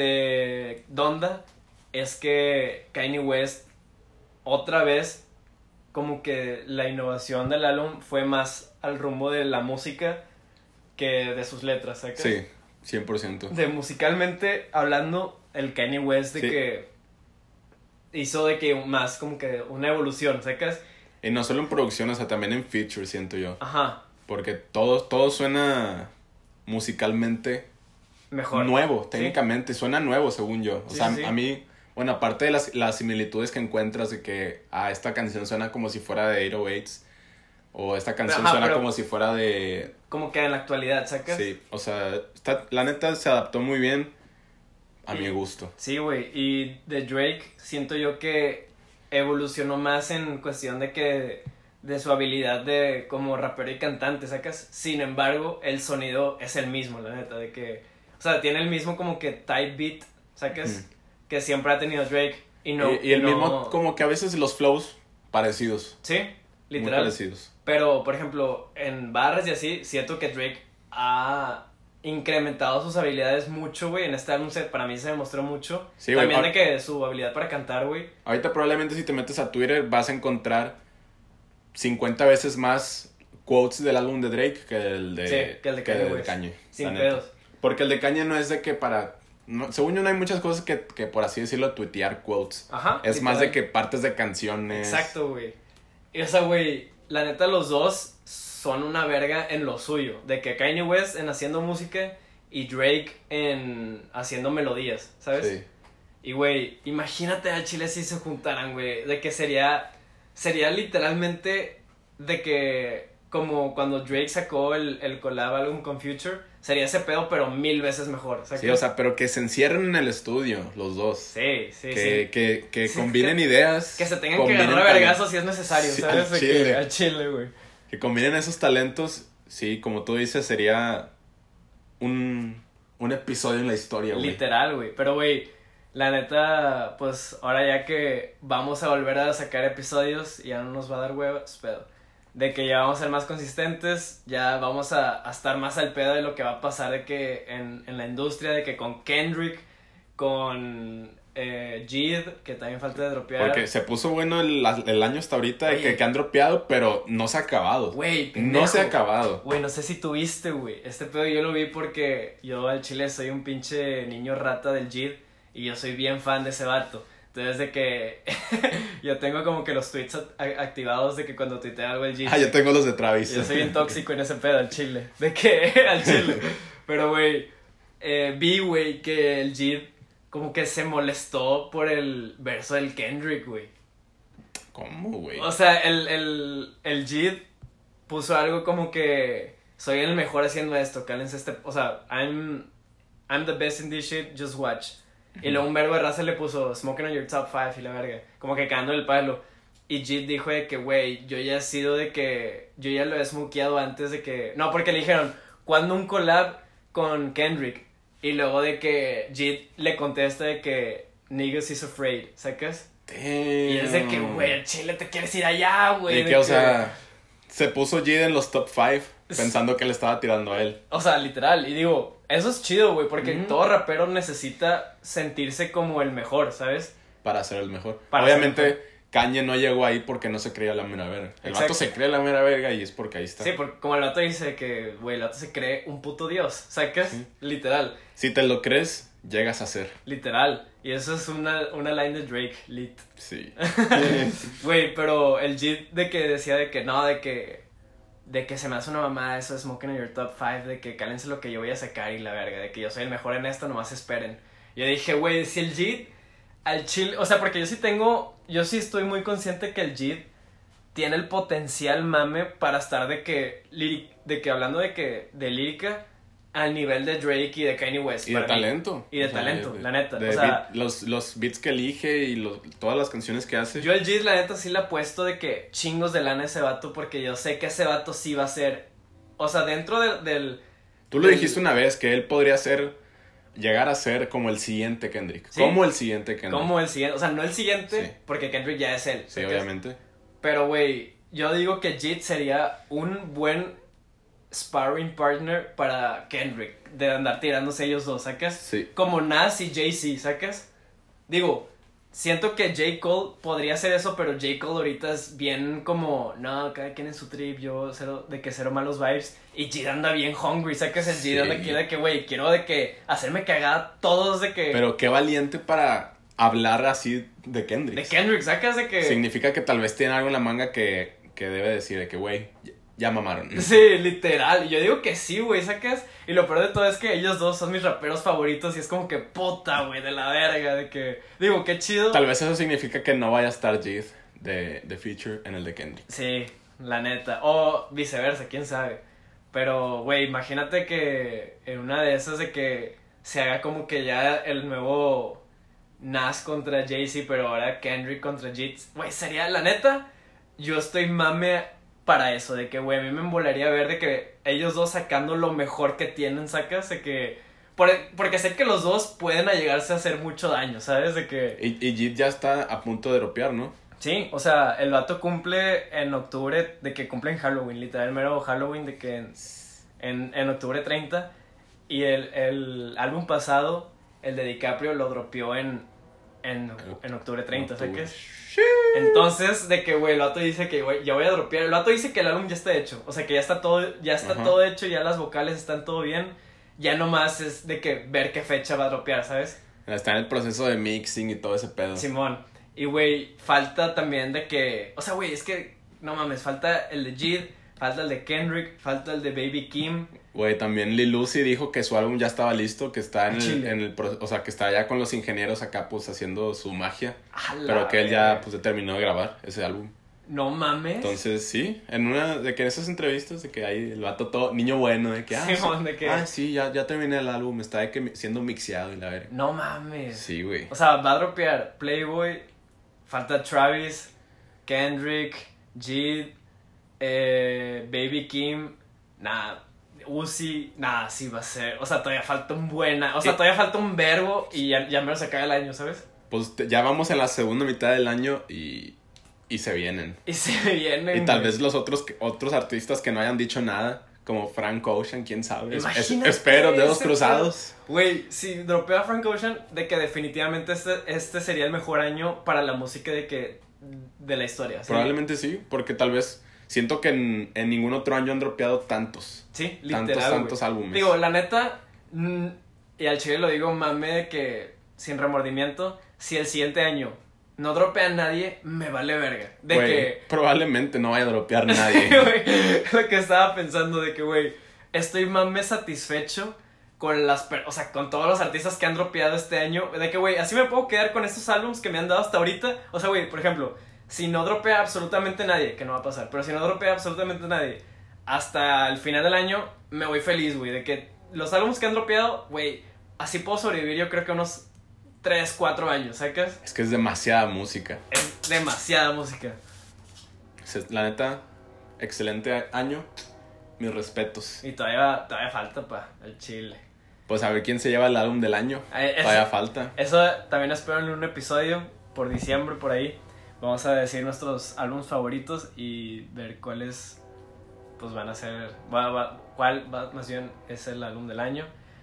de Donda es que Kanye West, otra vez, como que la innovación del álbum fue más al rumbo de la música que de sus letras, ¿sacas? Sí, cien por ciento. De musicalmente hablando, el Kanye West de Sí. que hizo de que más como que una evolución, ¿sacas? Y no solo en producción, o sea, también en features, siento yo. Ajá, Porque todo, todo suena musicalmente mejor. nuevo, Sí. técnicamente. Suena nuevo, según yo. O Sí, sea, sí, sí. a mí, bueno, aparte de las, las similitudes que encuentras de que, ah, esta canción suena como si fuera de ocho oh eights. O esta canción Ajá, suena pero- como si fuera de... Como que en la actualidad, ¿sacas? Sí, o sea, está, la neta se adaptó muy bien a Y- mi gusto. Sí, güey. Y de Drake siento yo que evolucionó más en cuestión de que de su habilidad de como rapero y cantante, ¿sacas? Sin embargo, el sonido es el mismo, la neta, de que, o sea, tiene el mismo como que type beat, ¿sacas? Ujú. Que siempre ha tenido Drake y no y, y el no- mismo, como que a veces los flows parecidos. Sí, Muy literal. parecidos. Pero, por ejemplo, en barras y así, siento que Drake ha incrementado sus habilidades mucho, güey. En este álbum se- para mí se demostró mucho. Sí, güey, También pa- de que su habilidad para cantar, güey. Ahorita probablemente si te metes a Twitter vas a encontrar cincuenta veces más quotes del álbum de Drake que el de, Sí, que el de Kanye West. Kanye, Sin la neta. pedos. Porque el de Kanye no es de que para... no- según yo no hay muchas cosas que, que por así decirlo tuitear quotes. Ajá. Es más de literal. que partes de canciones. Exacto, güey. Y o sea, güey, la neta los dos son una verga en lo suyo. De que Kanye West en haciendo música y Drake en haciendo melodías, ¿sabes? Sí. Y, güey, imagínate al Chile si se juntaran, güey. De que sería. Sería literalmente. De que. Como cuando Drake sacó el, el collab álbum con Future. Sería ese pedo, pero mil veces mejor. ¿Sacas? Sí, o sea, pero que se encierren en el estudio, los dos. Sí, sí, que, sí. que, que Sí, combinen que- ideas. Que se tengan que combinen agarrar a talent- vergazos si es necesario, Sí, ¿sabes? al De chile. Que, al chile, güey. Que combinen esos talentos. Sí, como tú dices, sería un, un episodio en la historia, güey. Literal, güey. Pero, güey, la neta, pues ahora ya que vamos a volver a sacar episodios, ya no nos va a dar huevas, pero de que ya vamos a ser más consistentes, ya vamos a, a estar más al pedo de lo que va a pasar de que en, en la industria, de que con Kendrick, con eh, Jid, que también falta de dropear. Porque se puso bueno el, el año hasta ahorita de que, Oye. que han dropeado, pero no se ha acabado. Güey, No pendejo. se ha acabado. Güey, no sé si tuviste, güey. Este pedo yo lo vi porque yo al chile soy un pinche niño rata del Jid y yo soy bien fan de ese vato. Entonces, de que yo tengo como que los tweets a- activados de que cuando tuitea algo el Jid. Ah, yo tengo los de Travis. Yo soy bien tóxico en ese pedo al chile. De que al chile. Pero, güey, eh, vi, güey, que el Jid como que se molestó por el verso del Kendrick, güey. ¿Cómo, güey? O sea, el, el, el Jid puso algo como que soy el mejor haciendo esto, cálense este... O sea, I'm, I'm the best in this shit, just watch. Y luego un verbo de raza le puso smoking on your top five y la verga. Como que cagando el palo. Y Jid dijo de que, güey, yo ya he sido de que... Yo ya lo he smokeado antes de que... No, porque le dijeron, ¿cuándo un collab con Kendrick? Y luego de que Jid le contesta de que niggas is afraid, ¿sacas? Damn. Y es de que, güey, el chile te quieres ir allá, güey. Y de que, o sea, se puso Jid en los top five pensando que le estaba tirando a él. O sea, literal. Y digo, eso es chido, güey, porque Ujú. todo rapero necesita sentirse como el mejor, ¿sabes? Para ser el mejor. Para ser el Obviamente, Kanye no llegó ahí porque no se creía la mera verga. El Exacto. vato se cree la mera verga y es porque ahí está. Sí, porque como el vato dice que, güey, el vato se cree un puto dios, ¿sacas? Sí. Literal, Si te lo crees, llegas a ser. literal. Y eso es una, una line de Drake, lit. Sí. Güey, pero el Jid de que decía de que no, de que... De que se me hace una mamada eso de Smoking on your top five, de que cálense lo que yo voy a sacar y la verga, de que yo soy el mejor en esto, nomás esperen. Yo dije, güey, si el Jid al chile, o sea, porque yo sí tengo, yo sí estoy muy consciente que el Jid tiene el potencial mame para estar de que, lyric- de que hablando de que, de lírica, al nivel de Drake y de Kanye West. Y de para mí. talento. Y de O sea, talento, de- la neta. de O sea, beat- los, los beats que elige y los- todas las canciones que hace. yo al Jid, la neta, sí le apuesto de que chingos de lana a ese vato, porque yo sé que ese vato sí va a ser, o sea, dentro de- del... Tú lo del- dijiste una vez que él podría ser, llegar a ser como el siguiente Kendrick. Sí. Como el siguiente Kendrick. Como el siguiente, o sea, no el siguiente, Sí. porque Kendrick ya es él. Sí, ¿sacas? obviamente. Pero, güey, yo digo que Jid sería un buen sparring partner para Kendrick, de andar tirándose ellos dos, ¿sacas? Sí. Como Nas y Jay-Z, ¿sacas? Digo, siento que J. Cole podría hacer eso, pero J. Cole ahorita es bien como, no, cada quien en su trip, yo cero, de que cero malos vibes. Y Jid anda bien hungry, ¿sacas? El Jid Sí. anda aquí de que, güey, quiero de que hacerme cagada todos de que... Pero qué valiente para hablar así de Kendrick. de Kendrick, ¿sacas? De que... Significa que tal vez tiene algo en la manga que, que debe decir de que, güey, ya, ya mamaron. Sí, literal. Yo digo que sí, güey, ¿sacas? Y lo peor de todo es que ellos dos son mis raperos favoritos y es como que puta, güey, de la verga, de que... Digo, qué chido. Tal vez eso significa que no vaya a estar Jid de, de feature en el de Kendrick. Sí, la neta. O viceversa, quién sabe. Pero, güey, imagínate que en una de esas de que se haga como que ya el nuevo Nas contra Jay-Z, pero ahora Kendrick contra Jid. Güey, sería, la neta, yo estoy mame para eso, de que, güey, a mí me embolaría ver de que ellos dos sacando lo mejor que tienen, sacas, de que... Por, porque sé que los dos pueden llegarse a hacer mucho daño, ¿sabes? De que... Y, y Jid ya está a punto de dropear, ¿no? Sí, o sea, el vato cumple en octubre, de que cumple en Halloween, literal, el mero Halloween, de que en, en, en octubre treinta. Y el, el álbum pasado, el de DiCaprio, lo dropeó en, en, en octubre treinta, Octubre. ¿sabes? Entonces, de que, güey, el vato dice que, güey, ya voy a dropear. El vato dice que el álbum ya está hecho, o sea, que ya está todo, ya está Ajá. todo hecho, ya las vocales están todo bien. Ya nomás es de que ver qué fecha va a dropear, ¿sabes? Está en el proceso de mixing y todo ese pedo. Simón. Y, güey, falta también de que... O sea, güey, es que... No mames, falta el de Jid, falta el de Kendrick, falta el de Baby Kim. Güey, también Lil Uzi dijo que su álbum ya estaba listo, que está en el, Chile. en el pro- o sea, que está ya con los ingenieros acá, pues, haciendo su magia. A la Pero que él ya, verga. pues, ya terminó de grabar ese álbum. No mames. Entonces, sí, en una, de que en esas entrevistas, de que hay el vato todo, niño bueno, de que, ah, Simón, sí, de que- ah, sí, ya, ya terminé el álbum, está de que mi- siendo mixeado y la verga. No mames. Sí, güey. O sea, va a dropear Playboy, falta Travis, Kendrick, Jid, eh, Baby Kim, nada, Uzi, nada, sí va a ser. O sea, todavía falta un buena, o sea, Eh. todavía falta un verbo y ya, ya me lo se acaba el año, ¿sabes? Pues te- ya vamos en la segunda mitad del año y, y se vienen. Y se vienen. Y tal güey. vez los otros, que- otros artistas que no hayan dicho nada, como Frank Ocean, quién sabe. Es- Imagínate espero, dedos ese cruzados. pedo. Güey, si dropea Frank Ocean, de que definitivamente este, este sería el mejor año para la música de que de la historia. ¿Sí? Probablemente sí, porque tal vez siento que en, en ningún otro año han dropeado tantos. Sí, literal, Tantos, güey. tantos álbumes. Digo, la neta, mm, y al chile lo digo, mame, de que sin remordimiento, si el siguiente año no dropea a nadie, me vale verga. De Güey, que... probablemente no vaya a dropear nadie. Güey, lo que estaba pensando de que, güey, estoy mame satisfecho con las, per- o sea, con todos los artistas que han dropeado este año, de que, güey, así me puedo quedar con estos álbums que me han dado hasta ahorita. O sea, güey, por ejemplo, si no dropea absolutamente nadie, que no va a pasar, pero si no dropea absolutamente nadie, hasta el final del año, me voy feliz, güey, de que los álbumes que han dropeado, güey, así puedo sobrevivir yo creo que unos tres, cuatro años, ¿sacas? Es que es demasiada música. Es demasiada música. Se- La neta, excelente año. Mis respetos. Y todavía, todavía falta, pa, el chile. Pues a ver quién se lleva el álbum del año. Eh, es- Todavía falta. Eso también espero en un episodio por diciembre, por ahí. Vamos a decir nuestros álbumes favoritos y ver cuáles pues van a ser, va- va- cuál va- más bien es el álbum del año.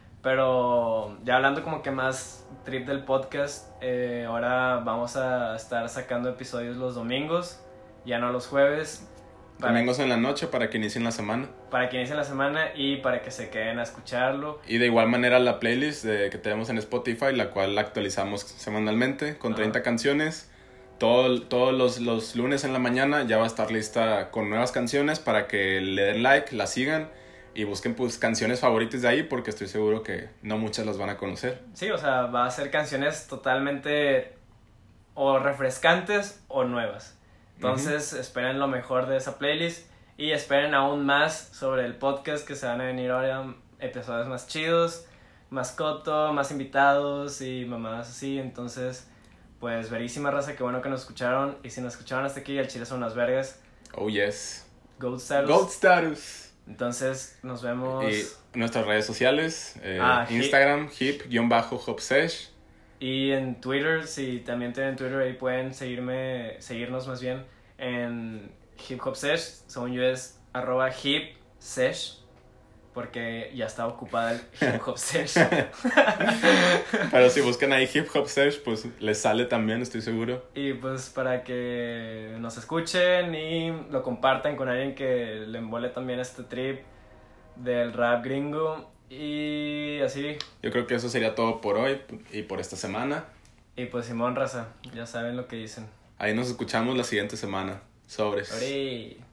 Pero ya hablando como que más trip del podcast, eh, ahora vamos a estar sacando episodios los domingos, ya no los jueves. Para, Domingos en la noche para que inicien la semana. para que inicien la semana y para que se queden a escucharlo. Y de igual manera la playlist de, que tenemos en Spotify, la cual la actualizamos semanalmente con Ajá. treinta canciones. Todo, todos los, los lunes en la mañana ya va a estar lista con nuevas canciones para que le den like, la sigan y busquen pues canciones favoritas de ahí porque estoy seguro que no muchas las van a conocer. Sí, o sea, va a ser canciones totalmente o refrescantes o nuevas. Entonces, esperen lo mejor de esa playlist y esperen aún más sobre el podcast, que se van a venir ahora episodios más chidos, más coto, más invitados y mamadas así. Entonces, pues, verísima raza, qué bueno que nos escucharon. Y si nos escucharon hasta aquí, al chile son unas vergas. Oh yes. Gold status. Gold Status. Entonces, nos vemos. Y nuestras redes sociales, eh, Ah, hip- Instagram, hip-hopsesh. Y en Twitter, si también tienen Twitter, ahí pueden seguirme, seguirnos más bien en Hip Hop Sesh. Según yo es arroba hip sesh, porque ya está ocupada el Hip Hop Sesh. Pero si buscan ahí Hip Hop Sesh, pues les sale también, estoy seguro. Y pues para que nos escuchen y lo compartan con alguien que le embole también este trip del rap gringo. Y así. Yo creo que eso sería todo por hoy y por esta semana. Y pues Simón, raza, ya saben lo que dicen. Ahí nos escuchamos la siguiente semana. Sobres. Ori.